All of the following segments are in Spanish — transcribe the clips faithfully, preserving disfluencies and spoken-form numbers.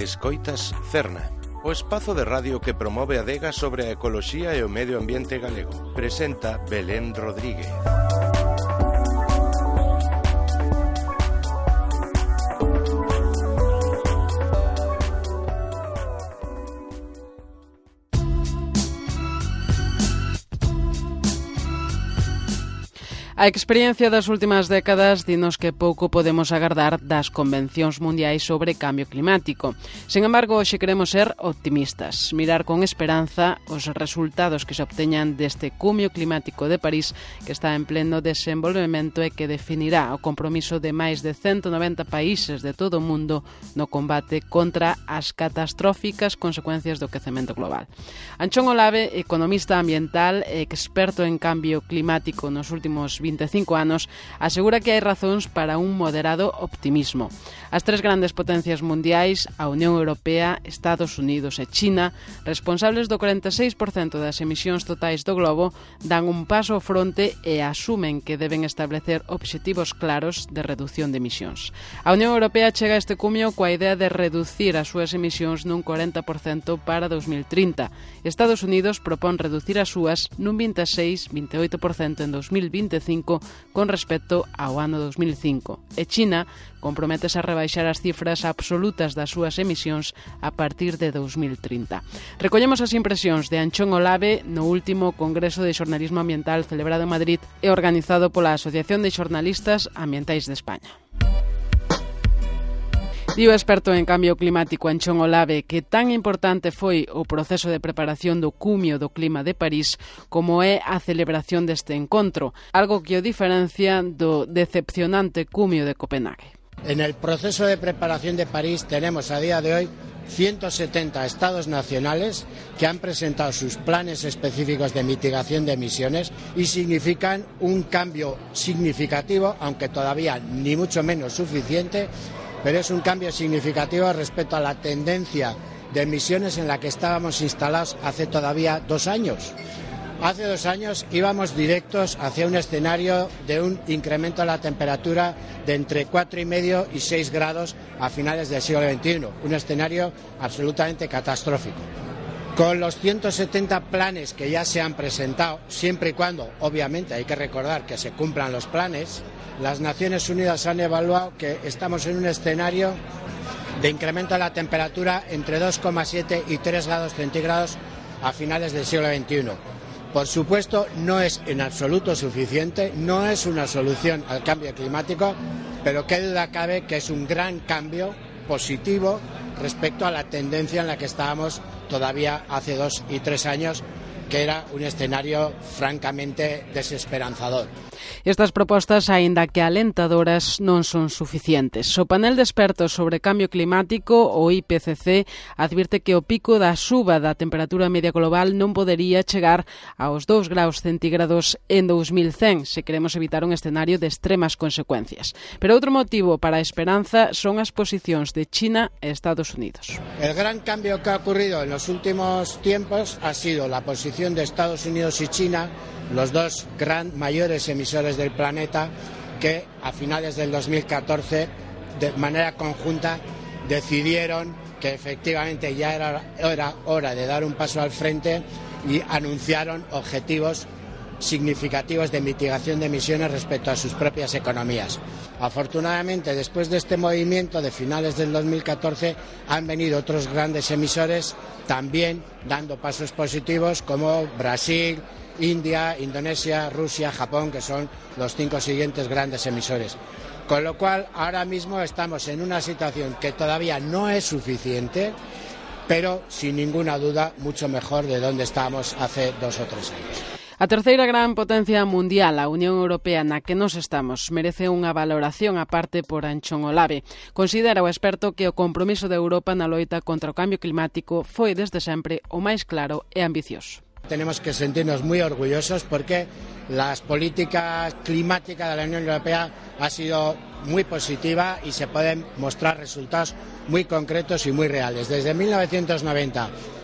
Escoitas Cerna, o espazo de radio que promove a adega sobre a ecoloxía e o medio ambiente galego. Presenta Belén Rodríguez. A experiencia das últimas décadas dinos que pouco podemos agardar das convencións mundiais sobre cambio climático. Sen embargo, hoxe queremos ser optimistas, mirar con esperanza os resultados que se obteñan deste cumio climático de París que está en pleno desenvolvemento e que definirá o compromiso de máis de ciento noventa países de todo o mundo no combate contra as catastróficas consecuencias do quecemento global. Anchón Olave, economista ambiental e experto en cambio climático nos últimos vinte e cinco anos, asegura que hai razóns para un moderado optimismo. As tres grandes potencias mundiais, a Unión Europea, Estados Unidos e China, responsables do corenta e seis por cento das emisións totais do globo, dan un paso ao fronte e asumen que deben establecer obxectivos claros de reducción de emisións. A Unión Europea chega a este cumio coa idea de reducir as súas emisións nun corenta por cento para dos mil trinta. Estados Unidos propón reducir as súas nun vinte e seis a vinte e oito por cento en dos mil vinte e cinco con respecto ao ano dos mil cinco. E China comprométese a rebaixar as cifras absolutas das súas emisións a partir de dos mil trinta. Recollemos as impresións de Anchón Olave no último Congreso de Xornalismo Ambiental celebrado en Madrid e organizado pola Asociación de Xornalistas Ambientais de España. Di o experto en cambio climático Anchón Olave que tan importante foi o proceso de preparación do cumio do clima de París como é a celebración deste encontro, algo que o diferencia do decepcionante cumio de Copenhague. En el proceso de preparación de París tenemos a día de hoy ciento setenta estados nacionales que han presentado sus planes específicos de mitigación de emisiones y significan un cambio significativo, aunque todavía ni mucho menos suficiente, pero es un cambio significativo respecto a la tendencia de emisiones en la que estábamos instalados hace todavía dos años. Hace dos años íbamos directos hacia un escenario de un incremento de la temperatura de entre cuatro y medio y seis grados a finales del siglo veintiuno, un escenario absolutamente catastrófico. Con los ciento setenta planes que ya se han presentado, siempre y cuando, obviamente, hay que recordar que se cumplan los planes, las Naciones Unidas han evaluado que estamos en un escenario de incremento de la temperatura entre dos coma siete y tres grados centígrados a finales del siglo veintiuno. Por supuesto, no es en absoluto suficiente, no es una solución al cambio climático, pero qué duda cabe que es un gran cambio positivo respecto a la tendencia en la que estábamos todavía hace dos y tres años, que era un escenario francamente desesperanzador. Estas propostas, aínda que alentadoras, non son suficientes. O panel de expertos sobre cambio climático, o I P C C, advirte que o pico da suba da temperatura media global non podería chegar aos dous graus centígrados en dos mil cen, se queremos evitar un escenario de extremas consecuencias. Pero outro motivo para a esperanza son as posicións de China e Estados Unidos. El gran cambio que ha ocurrido en los últimos tiempos ha sido la posición de Estados Unidos y China, los dos gran mayores emisores del planeta, que a finales del dos mil catorce de manera conjunta decidieron que efectivamente ya era, era hora de dar un paso al frente y anunciaron objetivos significativos de mitigación de emisiones respecto a sus propias economías. Afortunadamente, después de este movimiento de finales del dos mil catorce han venido otros grandes emisores también dando pasos positivos como Brasil, India, Indonesia, Rusia, Japón, que son los cinco siguientes grandes emisores. Con lo cual, ahora mismo estamos en una situación que todavía no es suficiente, pero sin ninguna duda mucho mejor de donde estábamos hace dos o tres años. A terceira gran potencia mundial, a Unión Europea, na que nos estamos, merece unha valoración aparte por Anchón Olave. Considera o experto que o compromiso de Europa na loita contra o cambio climático foi desde sempre o máis claro e ambicioso. Tenemos que sentirnos muy orgullosos porque la política climática de la Unión Europea ha sido muy positiva y se pueden mostrar resultados muy concretos y muy reales. Desde mil novecientos noventa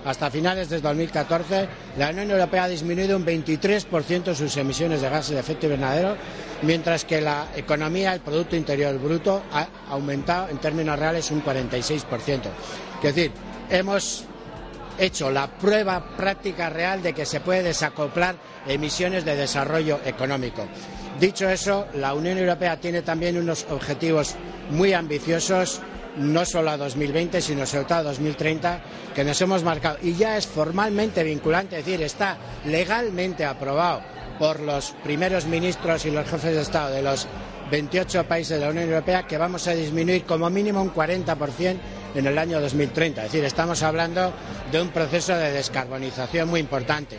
hasta finales de dos mil catorce, la Unión Europea ha disminuido un veintitrés por ciento sus emisiones de gases de efecto invernadero, mientras que la economía, el Producto Interior Bruto, ha aumentado en términos reales un cuarenta y seis por ciento. Es decir, hemos hecho la prueba práctica real de que se puede desacoplar emisiones de desarrollo económico. Dicho eso, la Unión Europea tiene también unos objetivos muy ambiciosos, no solo a dos mil veinte, sino sobre todo a dos mil treinta, que nos hemos marcado. Y ya es formalmente vinculante, es decir, está legalmente aprobado por los primeros ministros y los jefes de Estado de los veintiocho países de la Unión Europea, que vamos a disminuir como mínimo un cuarenta por ciento en el año dos mil treinta. Es decir, estamos hablando de un proceso de descarbonización muy importante.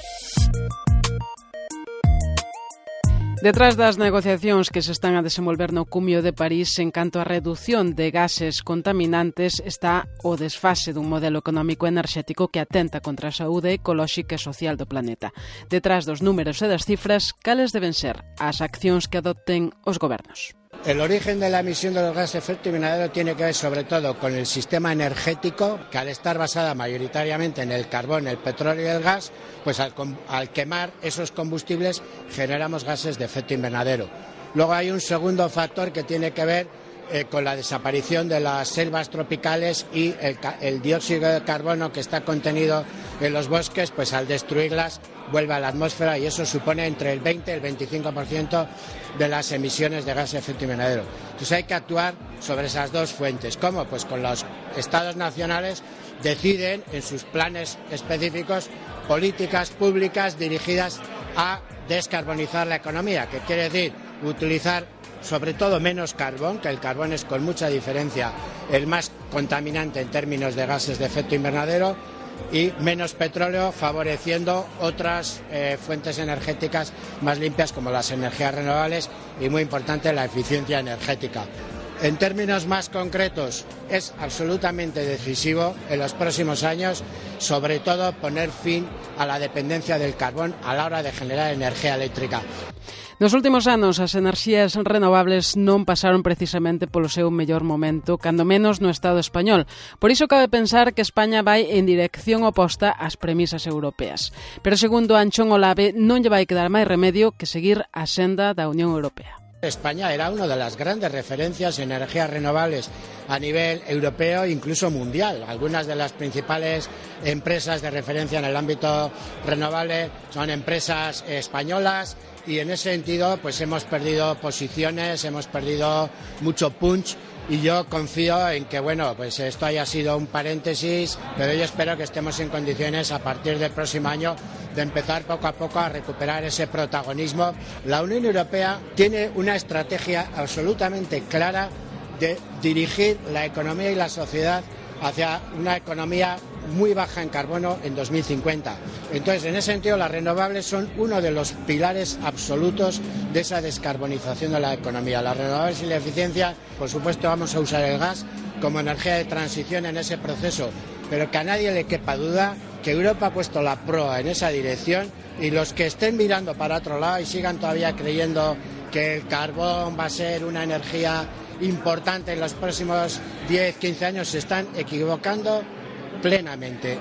Detrás das negociacións que se están a desenvolver no Cumio de París en canto á reducción de gases contaminantes está o desfase dun modelo económico e enerxético que atenta contra a saúde ecolóxica e social do planeta. Detrás dos números e das cifras, cales deben ser as accións que adopten os gobernos? El origen de la emisión de los gases de efecto invernadero tiene que ver sobre todo con el sistema energético, que al estar basada mayoritariamente en el carbón, el petróleo y el gas, pues al, al quemar esos combustibles generamos gases de efecto invernadero. Luego hay un segundo factor que tiene que ver eh, con la desaparición de las selvas tropicales y el, el dióxido de carbono que está contenido en los bosques, pues al destruirlas vuelve a la atmósfera y eso supone entre el veinte y el veinticinco por ciento de las emisiones de gases de efecto invernadero. Entonces hay que actuar sobre esas dos fuentes. ¿Cómo? Pues con los estados nacionales deciden en sus planes específicos políticas públicas dirigidas a descarbonizar la economía, que quiere decir utilizar sobre todo menos carbón, que el carbón es con mucha diferencia el más contaminante en términos de gases de efecto invernadero, y menos petróleo, favoreciendo otras eh, fuentes energéticas más limpias como las energías renovables y, muy importante, la eficiencia energética. En términos más concretos, es absolutamente decisivo en los próximos años, sobre todo, poner fin a la dependencia del carbón a la hora de generar energía eléctrica. Nos últimos anos, as enerxías renovables non pasaron precisamente polo seu mellor momento, cando menos no Estado español. Por iso cabe pensar que España vai en dirección oposta ás premisas europeas. Pero segundo Anchón Olave, non lle vai quedar máis remedio que seguir a senda da Unión Europea. España era una de las grandes referencias en energías renovables a nivel europeo e incluso mundial. Algunas de las principales empresas de referencia en el ámbito renovable son empresas españolas y en ese sentido pues hemos perdido posiciones, hemos perdido mucho punch. Y yo confío en que, bueno, pues esto haya sido un paréntesis, pero yo espero que estemos en condiciones a partir del próximo año de empezar poco a poco a recuperar ese protagonismo. La Unión Europea tiene una estrategia absolutamente clara de dirigir la economía y la sociedad hacia una economía muy baja en carbono en dos mil cincuenta. Entonces, en ese sentido, las renovables son uno de los pilares absolutos de esa descarbonización de la economía. Las renovables y la eficiencia, por supuesto, vamos a usar el gas como energía de transición en ese proceso, pero que a nadie le quepa duda que Europa ha puesto la proa en esa dirección y los que estén mirando para otro lado y sigan todavía creyendo que el carbón va a ser una energía importante en los próximos diez, quince años se están equivocando plenamente.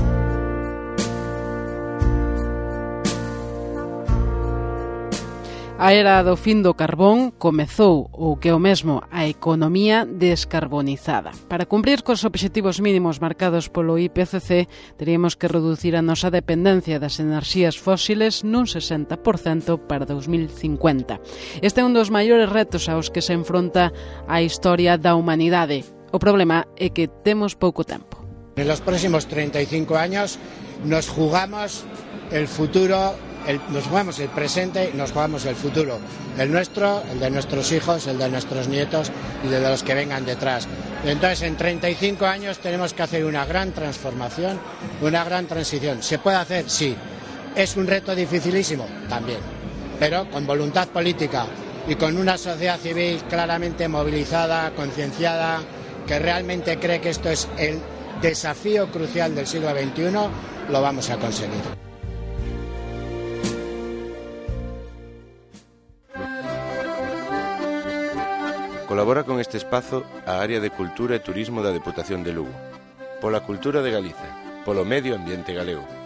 A era do fin do carbón comezou, ou que o mesmo, a economía descarbonizada. Para cumprir cos obxectivos mínimos marcados polo I P C C, teríamos que reducir a nosa dependencia das enerxías fósiles nun sesenta por cento para dos mil cincuenta. Este é un dos maiores retos aos que se enfronta a historia da humanidade. O problema é que temos pouco tempo. En los próximos treinta y cinco años nos jugamos el futuro. El, nos jugamos el presente y nos jugamos el futuro, el nuestro, el de nuestros hijos, el de nuestros nietos y el de los que vengan detrás. Entonces, en treinta y cinco años tenemos que hacer una gran transformación, una gran transición. ¿Se puede hacer? Sí. ¿Es un reto dificilísimo? También. Pero con voluntad política y con una sociedad civil claramente movilizada, concienciada, que realmente cree que esto es el desafío crucial del siglo veintiuno, lo vamos a conseguir. Colabora con este espazo a área de Cultura e Turismo da Deputación de Lugo. Pola cultura de Galicia, polo medio ambiente galego.